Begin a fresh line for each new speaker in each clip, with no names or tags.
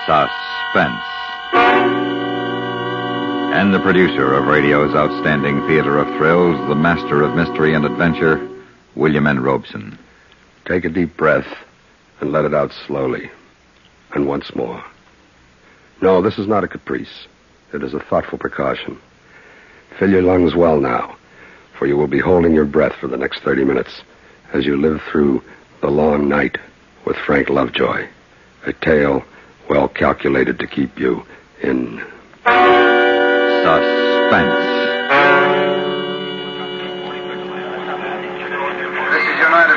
Suspense. And the producer of radio's outstanding theater of thrills, the master of mystery and adventure, William N. Robeson.
Take a deep breath and let it out slowly. And once more. No, this is not a caprice. It is a thoughtful precaution. Fill your lungs well now, for you will be holding your breath for the next 30 minutes as you live through The Long Night with Frank Lovejoy, a tale well calculated to keep you in
suspense.
This is United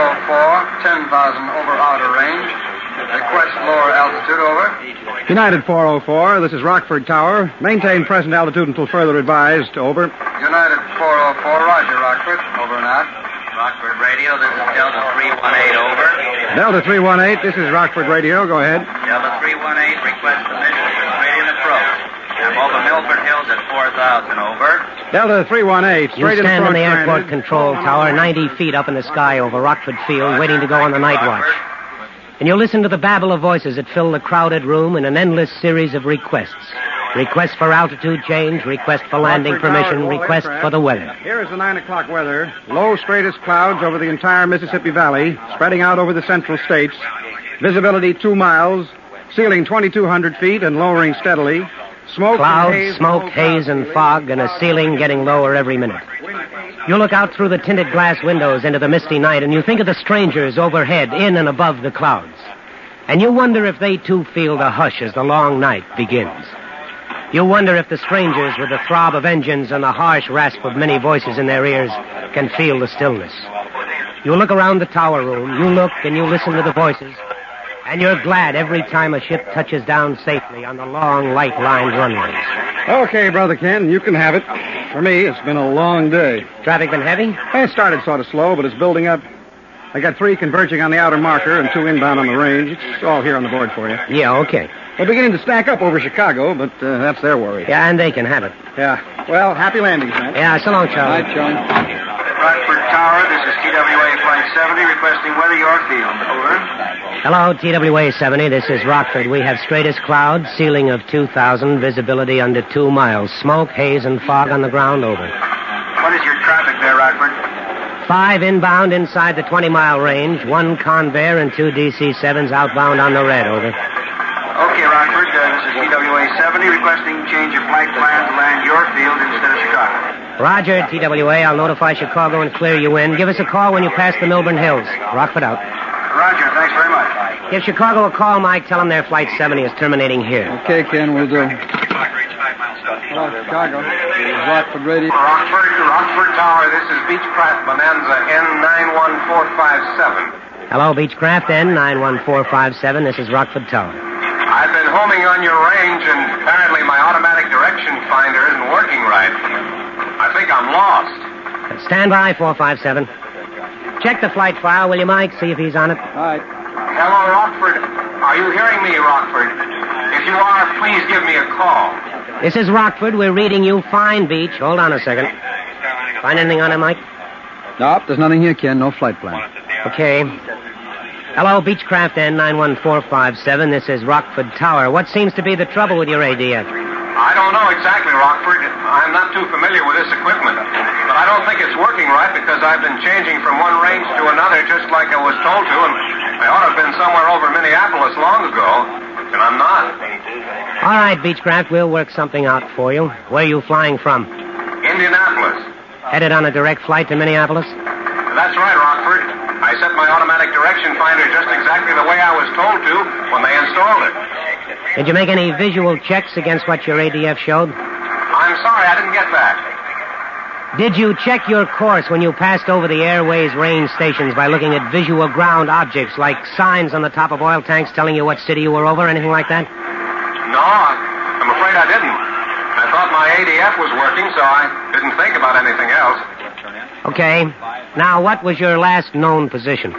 404, 10,000 over outer range. Request lower altitude, over.
United 404, this is Rockford Tower. Maintain present altitude until further advised, over.
United 404, roger, Rockford. Over and out.
Rockford Radio, this is Delta 318, over.
Delta 318, this is Rockford Radio, go ahead.
Delta 318, request permission for straight in approach. I'm over Milford Hills at 4,000, over.
Delta 318, straight in approach.
You stand in the airport
granted.
control tower, 90 feet up in the sky over Rockford Field, waiting to go on the night watch. And you'll listen to the babble of voices that fill the crowded room in an endless series of requests. Request for altitude change, request for landing permission, request for the weather.
Here is the 9 o'clock weather. Low, straightest clouds over the entire Mississippi Valley, spreading out over the central states. Visibility 2 miles, ceiling 2,200 feet and lowering steadily. Smoke,
clouds,
haze,
smoke, haze, and fog, and a ceiling getting lower every minute. You look out through the tinted glass windows into the misty night, and you think of the strangers overhead, in and above the clouds. And you wonder if they, too, feel the hush as the long night begins. You wonder if the strangers, with the throb of engines and the harsh rasp of many voices in their ears, can feel the stillness. You look around the tower room, you look and you listen to the voices, and you're glad every time a ship touches down safely on the long, light-lined runways.
Okay, Brother Ken, you can have it. For me, it's been a long day.
Traffic been heavy?
It started sort of slow, but it's building up. I got 3 converging on the outer marker and 2 inbound on the range. It's all here on the board for you.
Yeah, okay.
They're beginning to stack up over Chicago, but that's their worry.
Yeah, and they can have it.
Yeah. Well, happy landings, man.
Yeah, so long, Charlie.
Night, Charlie.
Rockford Tower, this is TWA Flight 70, requesting weather York Field. Over.
Hello, TWA 70. This is Rockford. We have straightest clouds, ceiling of 2,000, visibility under 2 miles. Smoke, haze, and fog on the ground, over.
What is your traffic there, Rockford?
5 inbound inside the 20-mile range, 1 Convair and 2 DC-7s outbound on the red, over.
Okay, Rockford, this is TWA 70, requesting change of flight plan to land Yorkfield instead of Chicago.
Roger, TWA. I'll notify Chicago and clear you in. Give us a call when you pass the Milburn Hills. Rockford out.
Roger, thanks very much.
Give Chicago a call, Mike. Tell them their Flight 70 is terminating here.
Okay, Ken, we'll do. Hello, Chicago. Rockford Radio.
Rockford Tower, this is Beechcraft Bonanza N91457.
Hello, Beechcraft N91457. This is Rockford Tower.
I've been homing on your range, and apparently my automatic direction finder isn't working right. I think I'm lost.
Stand by, 457. Check the flight file, will you, Mike? See if he's on it.
All right.
Hello, Rockford. Are you hearing me, Rockford? If you are, please give me a call.
This is Rockford. We're reading you fine, Beach. Hold on a second. Find anything on it, Mike?
Nope, there's nothing here, Ken. No flight plan.
Okay. Hello, Beechcraft N91457. This is Rockford Tower. What seems to be the trouble with your ADF?
I don't know exactly, Rockford. I'm not too familiar with this equipment. But I don't think it's working right because I've been changing from one range to another just like I was told to, and I ought to have been somewhere over Minneapolis long ago, and I'm not.
All right, Beechcraft, we'll work something out for you. Where are you flying from?
Indianapolis.
Headed on a direct flight to Minneapolis?
That's right, Rockford. I set my automatic direction finder just exactly the way I was told to when they installed it.
Did you make any visual checks against what your ADF showed?
I'm sorry, I didn't get that.
Did you check your course when you passed over the Airways range stations by looking at visual ground objects like signs on the top of oil tanks telling you what city you were over, anything like that?
No, I'm afraid I didn't. I thought my ADF was working, so I didn't think about anything else.
Okay. Now, what was your last known position?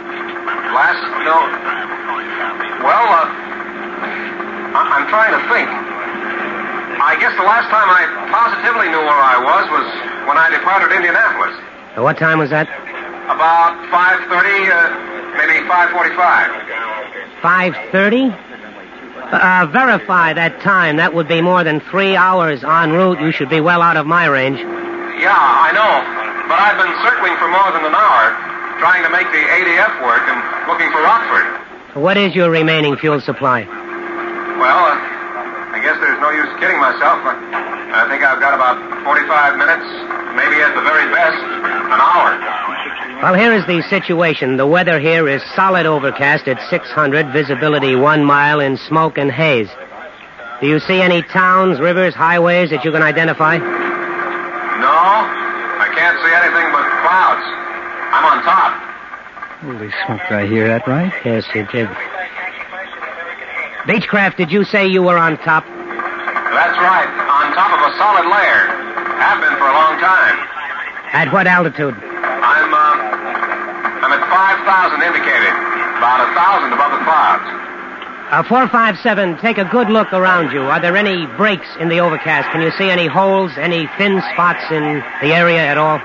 Well, I'm trying to think. I guess the last time I positively knew where I was when I departed Indianapolis.
What time was that?
About 5:30, maybe 5:45.
5:30? Verify that time. That would be more than 3 hours en route. You should be well out of my range.
Yeah, I know. But I've been circling for more than an hour, trying to make the ADF work and looking for Rockford.
What is your remaining fuel supply?
Well, I guess there's no use kidding myself. I think I've got about 45 minutes, maybe at the very best, an hour.
Well, here is the situation. The weather here is solid overcast at 600, visibility 1 mile in smoke and haze. Do you see any towns, rivers, highways that you can identify?
No, I can't see anything but clouds. I'm on top.
Holy smoke, did I hear that right?
Yes, you did. Beechcraft, did you say you were on top?
That's right, on top of a solid layer. Have been for a long time.
At what altitude?
I'm at 5,000 indicated. About 1,000 above the clouds.
457, take a good look around you. Are there any breaks in the overcast? Can you see any holes, any thin spots in the area at all?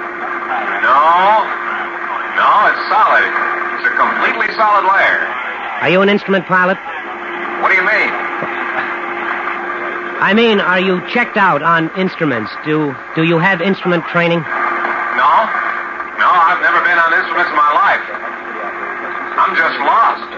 No, it's solid. It's a completely solid layer.
Are you an instrument pilot?
What do you mean?
I mean, are you checked out on instruments? Do you have instrument training?
No, I've never been on instruments in my life. I'm just lost.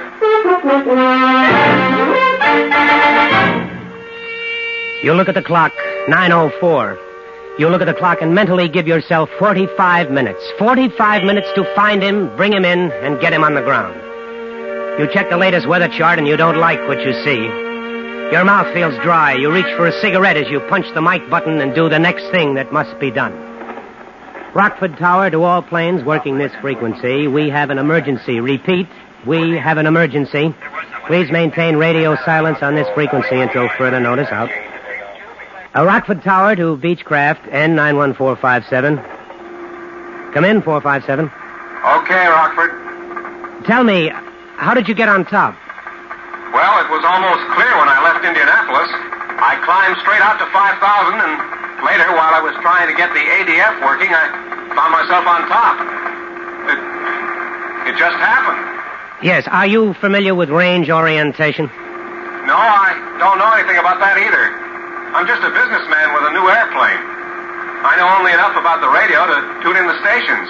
You look at the clock, 9:04. You look at the clock and mentally give yourself 45 minutes. 45 minutes to find him, bring him in, and get him on the ground. You check the latest weather chart and you don't like what you see. Your mouth feels dry. You reach for a cigarette as you punch the mic button and do the next thing that must be done. Rockford Tower, to all planes working this frequency, we have an emergency. Repeat, we have an emergency. Please maintain radio silence on this frequency until further notice. Out. Rockford Tower to Beechcraft, N91457. Come in, 457.
Okay, Rockford.
Tell me, how did you get on top?
Well, it was almost clear when I left Indianapolis. I climbed straight out to 5,000, and later, while I was trying to get the ADF working, I found myself on top. It just happened.
Yes, are you familiar with range orientation?
No, I don't know anything about that either. I'm just a businessman with a new airplane. I know only enough about the radio to tune in the stations.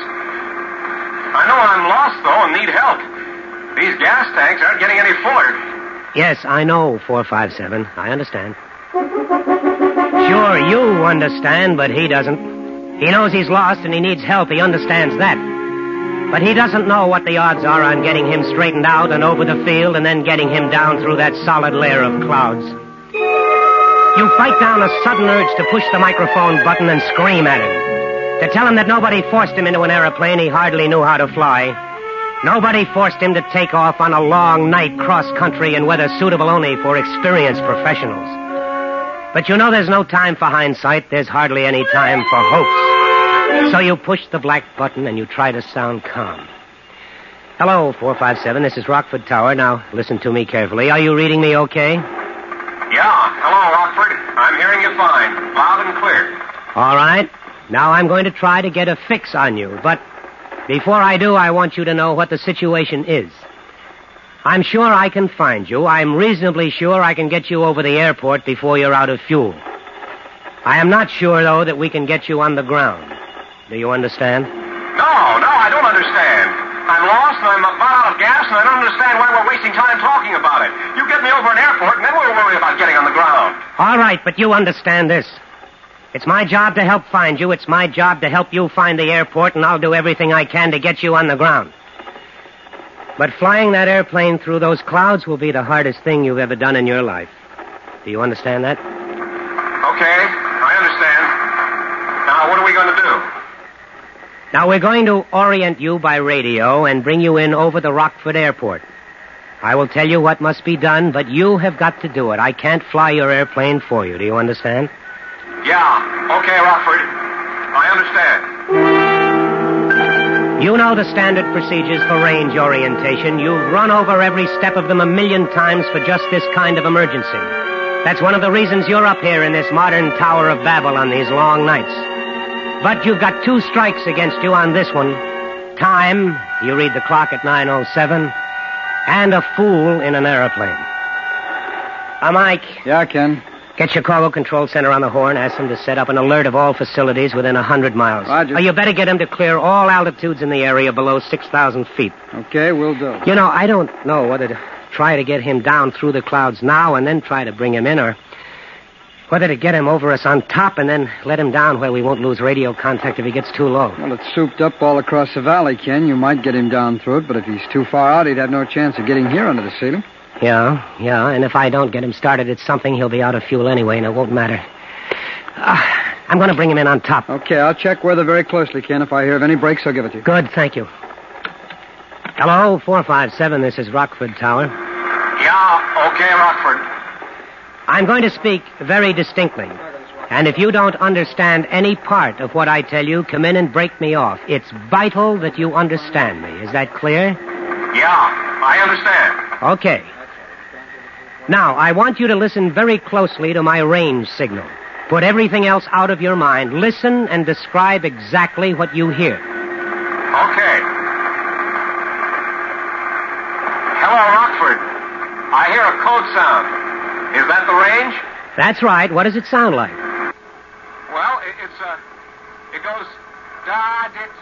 I know I'm lost, though, and need help. These gas tanks aren't getting any fuller.
Yes, I know, 457. I understand. Sure, you understand, but he doesn't. He knows he's lost and he needs help. He understands that. But he doesn't know what the odds are on getting him straightened out and over the field and then getting him down through that solid layer of clouds. You fight down a sudden urge to push the microphone button and scream at him. To tell him that nobody forced him into an airplane he hardly knew how to fly. Nobody forced him to take off on a long night cross-country in weather suitable only for experienced professionals. But you know there's no time for hindsight. There's hardly any time for hopes. So you push the black button and you try to sound calm. Hello, 457. This is Rockford Tower. Now, listen to me carefully. Are you reading me okay?
Yeah. Hello, Rockford. I'm hearing you fine. Loud and clear.
All right. Now I'm going to try to get a fix on you. But before I do, I want you to know what the situation is. I'm sure I can find you. I'm reasonably sure I can get you over the airport before you're out of fuel. I am not sure, though, that we can get you on the ground. Do you understand?
No, I don't understand. I'm lost and I'm about out of gas and I don't understand why we're wasting time talking about it. You get me over an airport and then we'll worry about getting on the ground.
All right, but you understand this. It's my job to help find you. It's my job to help you find the airport, and I'll do everything I can to get you on the ground. But flying that airplane through those clouds will be the hardest thing you've ever done in your life. Do you understand that?
Okay, I understand. Now, what are we going to do?
Now, we're going to orient you by radio and bring you in over the Rockford Airport. I will tell you what must be done, but you have got to do it. I can't fly your airplane for you. Do you understand?
Yeah. Okay, Rockford. I understand.
You know the standard procedures for range orientation. You've run over every step of them 1,000,000 times for just this kind of emergency. That's one of the reasons you're up here in this modern Tower of Babel on these long nights. But you've got 2 strikes against you on this one. Time, you read the clock at 9:07, and a fool in an airplane. Mike.
Yeah, Ken.
Get Chicago Control Center on the horn. Ask them to set up an alert of all facilities within 100 miles.
Roger.
You better get them to clear all altitudes in the area below 6,000 feet.
Okay, we'll do.
You know, I don't know whether to try to get him down through the clouds now and then try to bring him in, or whether to get him over us on top and then let him down where we won't lose radio contact if he gets too low.
Well, it's souped up all across the valley, Ken. You might get him down through it, but if he's too far out, he'd have no chance of getting here under the ceiling.
Yeah, and if I don't get him started at something, he'll be out of fuel anyway, and it won't matter. I'm going to bring him in on top.
Okay, I'll check weather very closely, Ken. If I hear of any breaks, I'll give it to you.
Good, thank you. Hello, 457, this is Rockford Tower.
Yeah, okay, Rockford.
I'm going to speak very distinctly. And if you don't understand any part of what I tell you, come in and break me off. It's vital that you understand me. Is that clear?
Yeah, I understand.
Okay. Now, I want you to listen very closely to my range signal. Put everything else out of your mind. Listen and describe exactly what you hear.
Okay. Hello, Rockford. I hear a code sound. Is that the range?
That's right. What does it sound like?
Well, it goes da-dit,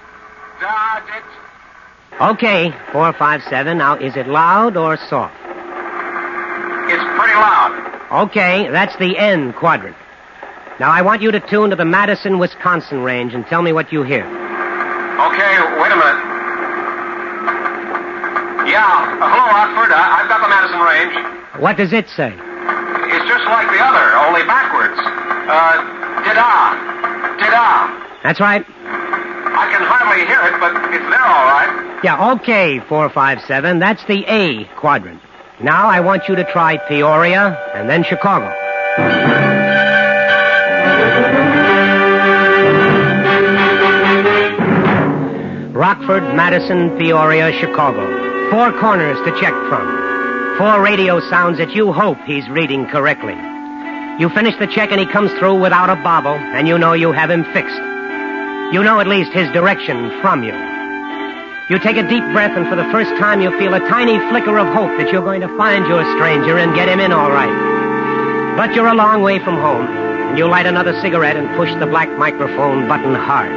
da-dit.
Okay, 457. Now, is it loud or soft?
It's pretty loud.
Okay, that's the N quadrant. Now, I want you to tune to the Madison, Wisconsin range and tell me what you hear.
Okay, wait a minute. Yeah, hello, Rockford. I've got the Madison range.
What does it say?
It's just like the other, only backwards. Dida. Dida.
That's right.
I can hardly hear it, but it's there all right.
Yeah, okay, 457. That's the A quadrant. Now I want you to try Peoria and then Chicago. Rockford, Madison, Peoria, Chicago. 4 corners to check from. 4 radio sounds that you hope he's reading correctly. You finish the check and he comes through without a bobble, and you know you have him fixed. You know at least his direction from you. You take a deep breath, and for the first time you feel a tiny flicker of hope that you're going to find your stranger and get him in all right. But you're a long way from home, and you light another cigarette and push the black microphone button hard.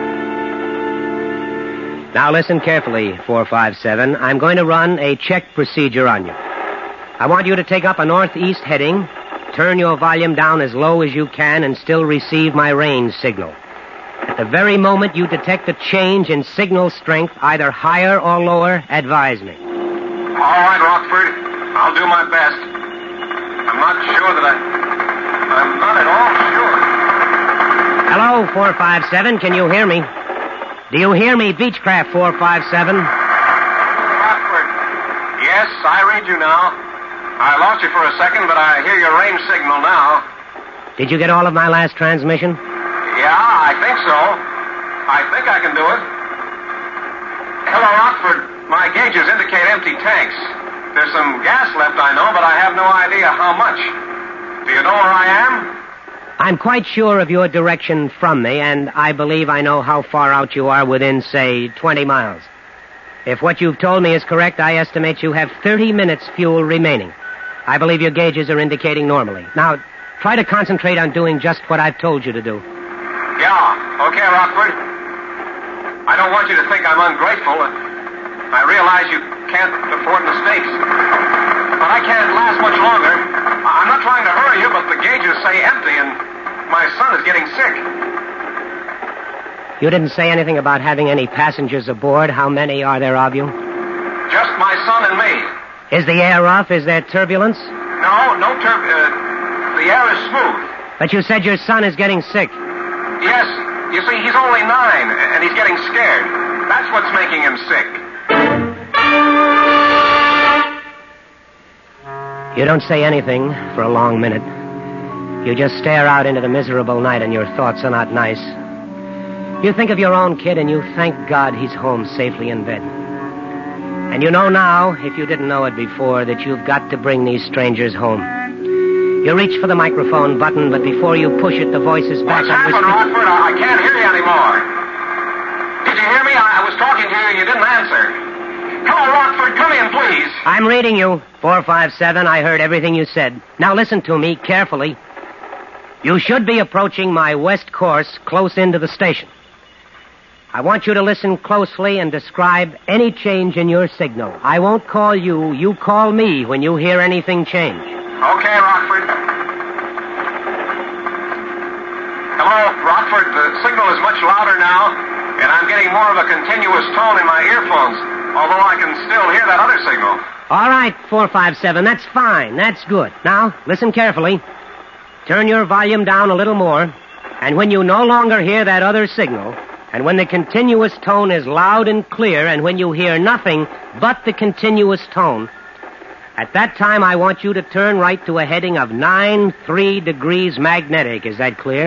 Now listen carefully, 457. I'm going to run a check procedure on you. I want you to take up a northeast heading, turn your volume down as low as you can, and still receive my range signal. At the very moment you detect a change in signal strength, either higher or lower, advise me.
All right, Rockford. I'll do my best. I'm not sure that I'm not at all sure.
Hello, 457. Can you hear me? Do you hear me, Beechcraft 457?
Rockford. Yes, I read you now. I lost you for a second, but I hear your range signal now.
Did you get all of my last transmission?
Yeah, I think so. I think I can do it. Hello, Rockford. My gauges indicate empty tanks. There's some gas left, I know, but I have no idea how much. Do you know where I am?
I'm quite sure of your direction from me, and I believe I know how far out you are within, say, 20 miles. If what you've told me is correct, I estimate you have 30 minutes fuel remaining. I believe your gauges are indicating normally. Now, try to concentrate on doing just what I've told you to do.
Yeah, okay, Rockford. I don't want you to think I'm ungrateful. I realize you can't afford mistakes. But I can't last much longer. I'm not trying to hurry you, but the gauges say empty, and my son is getting sick.
You didn't say anything about having any passengers aboard. How many are there of you?
Just my son and me.
Is the air rough? Is there turbulence?
No the air is smooth.
But you said your son is getting sick.
Yes. You see, he's only 9, and he's getting scared. That's what's making him sick.
You don't say anything for a long minute. You just stare out into the miserable night, and your thoughts are not nice. You think of your own kid, and you thank God he's home safely in bed. And you know now, if you didn't know it before, that you've got to bring these strangers home. You reach for the microphone button, but before you push it, the voice is back.
What's happened, Rockford? I can't hear you anymore. Did you hear me? I was talking to you and you didn't answer. Hello, Rockford. Rockford, come in, please.
I'm reading you. 457, I heard everything you said. Now listen to me carefully. You should be approaching my west course close into the station. I want you to listen closely and describe any change in your signal. I won't call you. You call me when you hear anything change.
Okay, Rockford. Hello, Rockford. The signal is much louder now, and I'm getting more of a continuous tone in my earphones, although I can still hear that other signal.
All right, 457. That's fine. That's good. Now, listen carefully. Turn your volume down a little more, and when you no longer hear that other signal, and when the continuous tone is loud and clear, and when you hear nothing but the continuous tone, at that time I want you to turn right to a heading of 93 degrees magnetic. Is that clear?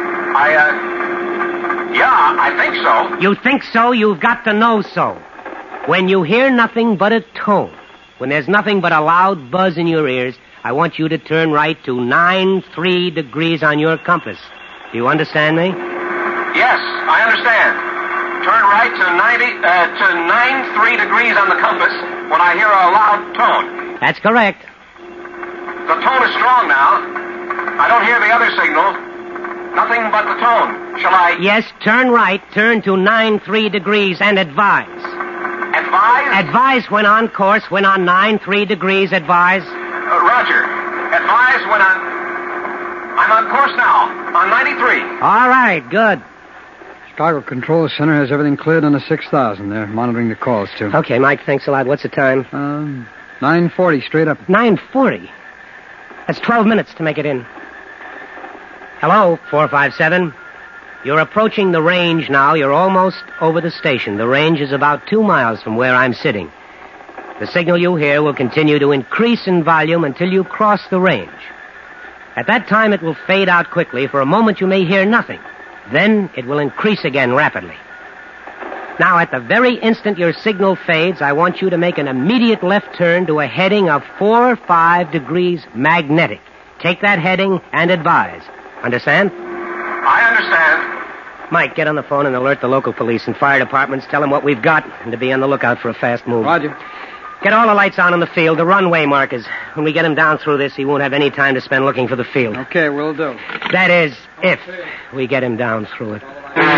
Yeah, I think so.
You think so? You've got to know so. When you hear nothing but a tone, when there's nothing but a loud buzz in your ears, I want you to turn right to 93 degrees on your compass. Do you understand me?
Yes, I understand. Turn right to 93 degrees on the compass when I hear a loud tone.
That's correct.
The tone is strong now. I don't hear the other signal. Nothing but the tone. Shall I...
Yes, turn right, turn to 93 degrees and advise.
Advise?
Advise when on course, when on 93 degrees, advise.
Roger. Advise when I'm on course now, on 93.
All right, good.
Chicago Control Center has everything cleared on the 6000. They're monitoring the calls, too.
Okay, Mike, thanks a lot. What's the time?
9:40, straight up.
9:40? That's 12 minutes to make it in. Hello, 457. You're approaching the range now. You're almost over the station. The range is about 2 miles from where I'm sitting. The signal you hear will continue to increase in volume until you cross the range. At that time, it will fade out quickly. For a moment, you may hear nothing. Then it will increase again rapidly. Now, at the very instant your signal fades, I want you to make an immediate left turn to a heading of 45 degrees magnetic. Take that heading and advise. Understand?
I understand.
Mike, get on the phone and alert the local police and fire departments. Tell them what we've got and to be on the lookout for a fast move.
Roger.
Get all the lights on in the field, the runway markers. When we get him down through this, he won't have any time to spend looking for the field.
Okay, will do.
That is, if we get him down through it.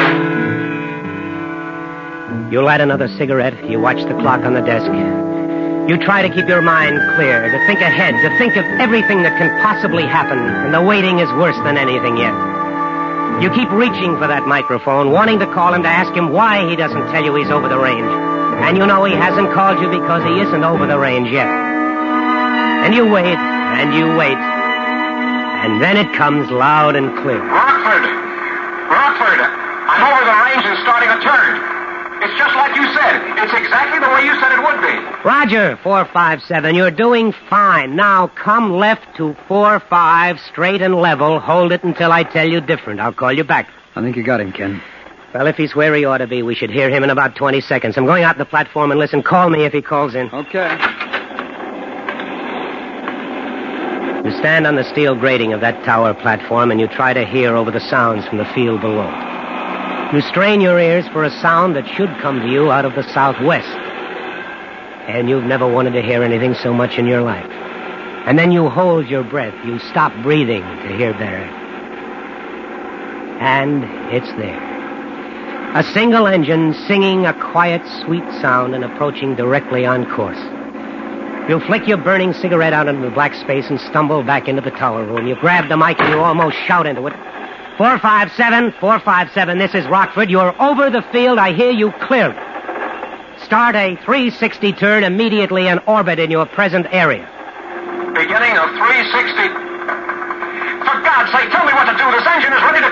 You light another cigarette. You watch the clock on the desk. You try to keep your mind clear, to think ahead, to think of everything that can possibly happen, and the waiting is worse than anything yet. You keep reaching for that microphone, wanting to call him to ask him why he doesn't tell you he's over the range. And you know he hasn't called you because he isn't over the range yet. And you wait, and you wait. And then it comes loud and clear.
Rockford! I'm over the range and starting a turn. It's just like you said. It's exactly the way you said it would be.
Roger, 457. You're doing fine. Now come left to 45, straight and level. Hold it until I tell you different. I'll call you back.
I think you got him, Ken.
Well, if he's where he ought to be, we should hear him in about 20 seconds. I'm going out to the platform and listen. Call me if he calls in.
Okay.
You stand on the steel grating of that tower platform and you try to hear over the sounds from the field below. You strain your ears for a sound that should come to you out of the southwest. And you've never wanted to hear anything so much in your life. And then you hold your breath. You stop breathing to hear better. And it's there. A single engine singing a quiet, sweet sound and approaching directly on course. You flick your burning cigarette out into the black space and stumble back into the tower room. You grab the mic and you almost shout into it. 457, this is Rockford. You're over the field. I hear you clearly. Start a 360 turn immediately and orbit in your present area.
Beginning of 360. For God's sake, tell me what to do. This engine is ready to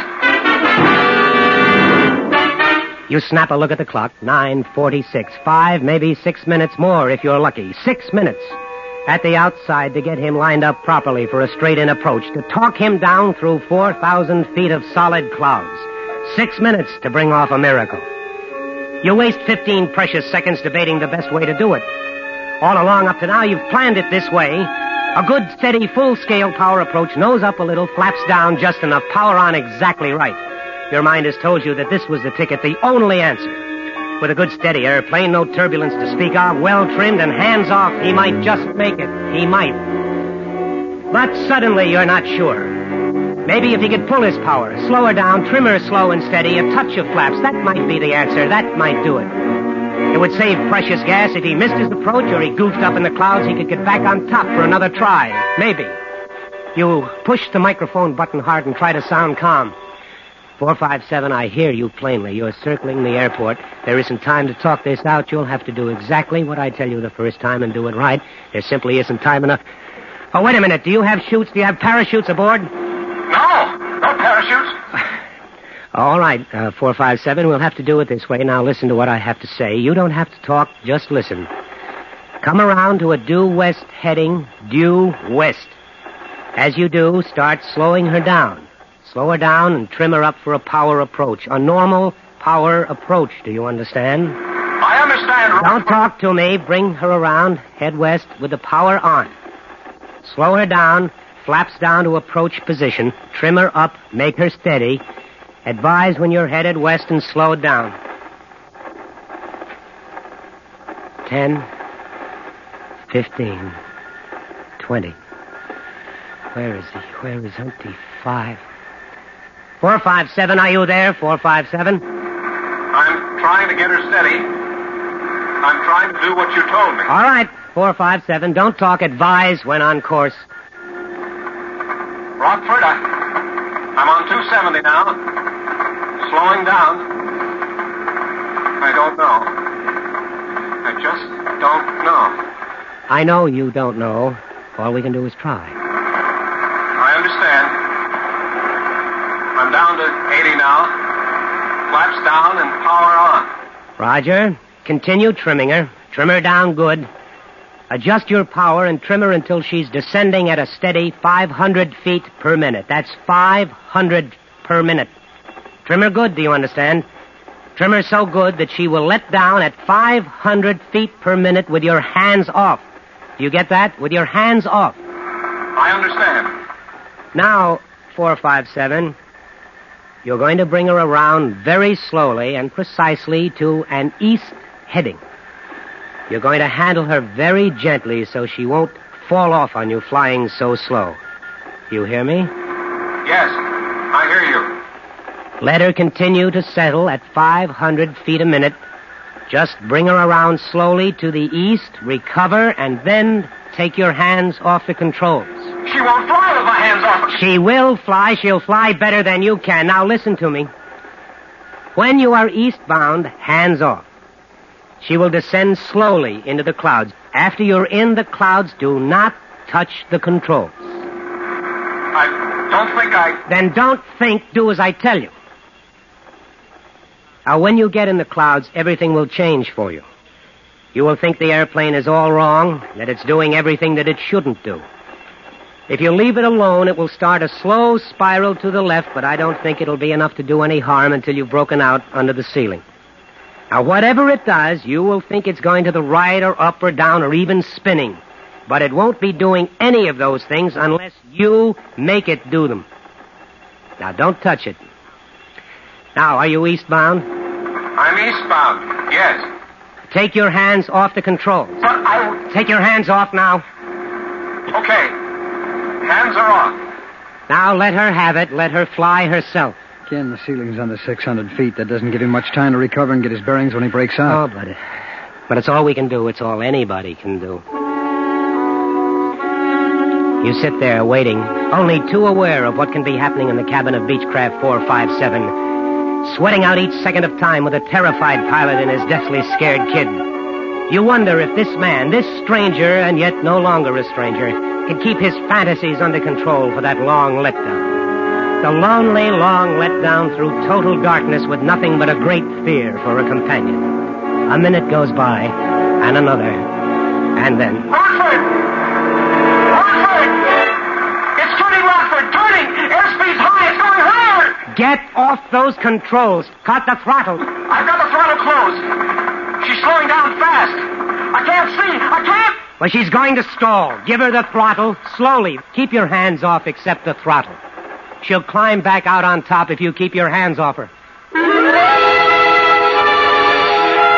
quit.
You snap a look at the clock. 9:46. 5, maybe 6 minutes more if you're lucky. 6 minutes. At the outside to get him lined up properly for a straight-in approach, to talk him down through 4,000 feet of solid clouds. 6 minutes to bring off a miracle. You waste 15 precious seconds debating the best way to do it. All along up to now, you've planned it this way. A good, steady, full-scale power approach, nose up a little, flaps down just enough, power on exactly right. Your mind has told you that this was the ticket, the only answer. With a good steady airplane, no turbulence to speak of, well-trimmed and hands-off, he might just make it. He might. But suddenly you're not sure. Maybe if he could pull his power, slow her down, trim her slow and steady, a touch of flaps, that might be the answer. That might do it. It would save precious gas. If he missed his approach or he goofed up in the clouds, he could get back on top for another try. Maybe. You push the microphone button hard and try to sound calm. 457, I hear you plainly. You're circling the airport. There isn't time to talk this out. You'll have to do exactly what I tell you the first time and do it right. There simply isn't time enough. Oh, wait a minute. Do you have chutes? Do you have parachutes aboard?
No parachutes.
All right, 457, we'll have to do it this way. Now listen to what I have to say. You don't have to talk, just listen. Come around to a due west heading, due west. As you do, start slowing her down. Slow her down and trim her up for a power approach. A normal power approach, do you understand?
I understand, Rockford.
Don't talk to me. Bring her around, head west with the power on. Slow her down, flaps down to approach position. Trim her up, make her steady. Advise when you're headed west and slow it down. 10, 15, 20. Where is he? Where is Humpty? 5. 457, are you there? 457?
I'm trying to get her steady. I'm trying to do what you told me.
All right, 457. Don't talk. Advise when on course.
Rockford, I'm on 270 now. Slowing down. I don't know. I just don't know.
I know you don't know. All we can do is try.
I understand. I'm down to 80 now. Flaps down and power on.
Roger. Continue trimming her. Trim her down good. Adjust your power and trim her until she's descending at a steady 500 feet per minute. That's 500 per minute. Trim her good, do you understand? Trim her so good that she will let down at 500 feet per minute with your hands off. Do you get that? With your hands off.
I understand.
Now, 457, you're going to bring her around very slowly and precisely to an east heading. You're going to handle her very gently so she won't fall off on you flying so slow. You hear me?
Yes, I hear you.
Let her continue to settle at 500 feet a minute. Just bring her around slowly to the east, recover, and then take your hands off the controls.
She won't fly with my hands off.
She will fly. She'll fly better than you can. Now listen to me. When you are eastbound, hands off. She will descend slowly into the clouds. After you're in the clouds, do not touch the controls.
I don't think I...
Then don't think, do as I tell you. Now, when you get in the clouds, everything will change for you. You will think the airplane is all wrong, that it's doing everything that it shouldn't do. If you leave it alone, it will start a slow spiral to the left, but I don't think it'll be enough to do any harm until you've broken out under the ceiling. Now, whatever it does, you will think it's going to the right or up or down or even spinning. But it won't be doing any of those things unless you make it do them. Now, don't touch it. Now, are you eastbound?
I'm eastbound, yes.
Take your hands off the controls.
But
Take your hands off now.
Okay. Hands are off.
Now, let her have it. Let her fly herself.
Again, the ceiling's under 600 feet. That doesn't give him much time to recover and get his bearings when he breaks out.
Oh, but it's all we can do. It's all anybody can do. You sit there waiting, only too aware of what can be happening in the cabin of Beechcraft 457, sweating out each second of time with a terrified pilot and his deathly scared kid. You wonder if this man, this stranger, and yet no longer a stranger, can keep his fantasies under control for that long letdown. The lonely, long letdown through total darkness with nothing but a great fear for a companion. A minute goes by, and another, and then...
Rockford! Rockford! It's turning, Rockford! Turning! Airspeed's high! It's going higher!
Get off those controls. Cut the throttle.
I've got the throttle closed. She's slowing down fast. I can't see. I can't...
Well, she's going to stall. Give her the throttle. Slowly. Keep your hands off except the throttle. She'll climb back out on top if you keep your hands off her.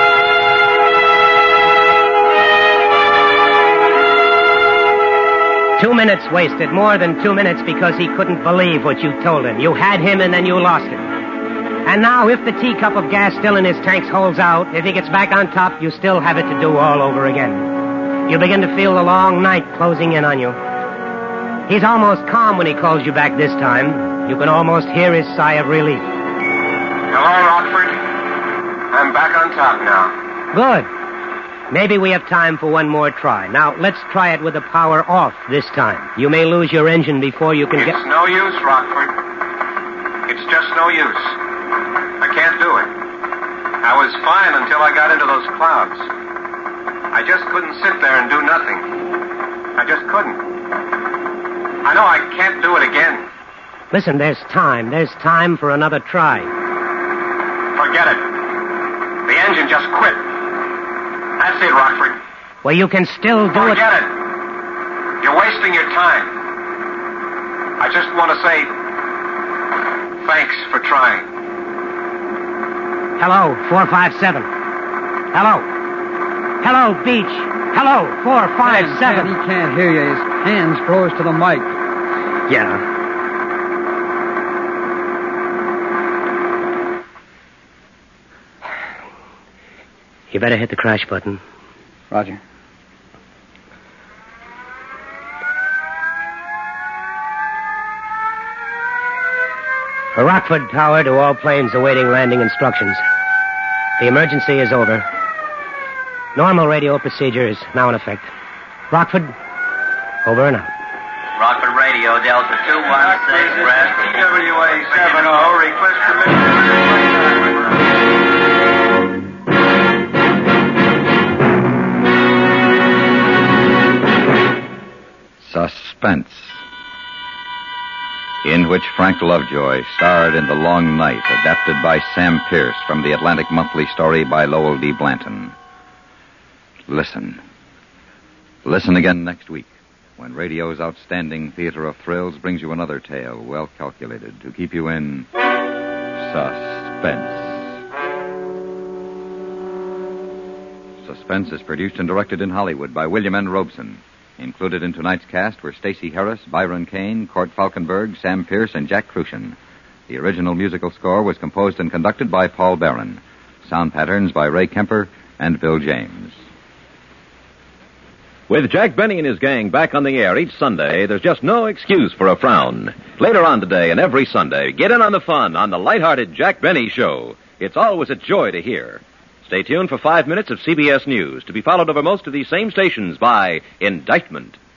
2 minutes wasted, more than 2 minutes, because he couldn't believe what you told him. You had him and then you lost him. And now, if the teacup of gas still in his tanks holds out, if he gets back on top, you still have it to do all over again. You begin to feel the long night closing in on you. He's almost calm when he calls you back this time. You can almost hear his sigh of relief.
Hello, Rockford. I'm back on top now.
Good. Maybe we have time for one more try. Now, let's try it with the power off this time. You may lose your engine before you can
It's no use, Rockford. It's just no use. I can't do it. I was fine until I got into those clouds. I just couldn't sit there and do nothing. I just couldn't. I know I can't do it again.
Listen, there's time. There's time for another try.
Forget it. The engine just quit. That's it, Rockford.
Well, you can still do it.
Forget it. You're wasting your time. I just want to say thanks for trying.
Hello, 457. Hello. Hello, Beach. Hello, 457.
He can't hear you. His hands froze to the mic.
Yeah. You better hit the crash button.
Roger.
For Rockford Tower to all planes awaiting landing instructions. The emergency is over. Normal radio procedure is now in effect. Rockford, over and out.
Rockford Radio, Delta 216, Brad.
TWA 70, request
Suspense, in which Frank Lovejoy starred in The Long Night, adapted by Sam Pierce from the Atlantic Monthly story by Lowell D. Blanton. Listen. Listen again next week, when radio's outstanding theater of thrills brings you another tale well calculated to keep you in suspense. Suspense is produced and directed in Hollywood by William N. Robeson. Included in tonight's cast were Stacey Harris, Byron Kane, Court Falkenberg, Sam Pierce, and Jack Crucian. The original musical score was composed and conducted by Paul Barron. Sound patterns by Ray Kemper and Bill James.
With Jack Benny and his gang back on the air each Sunday, there's just no excuse for a frown. Later on today and every Sunday, get in on the fun on the lighthearted Jack Benny Show. It's always a joy to hear. Stay tuned for 5 minutes of CBS News, to be followed over most of these same stations by Indictment.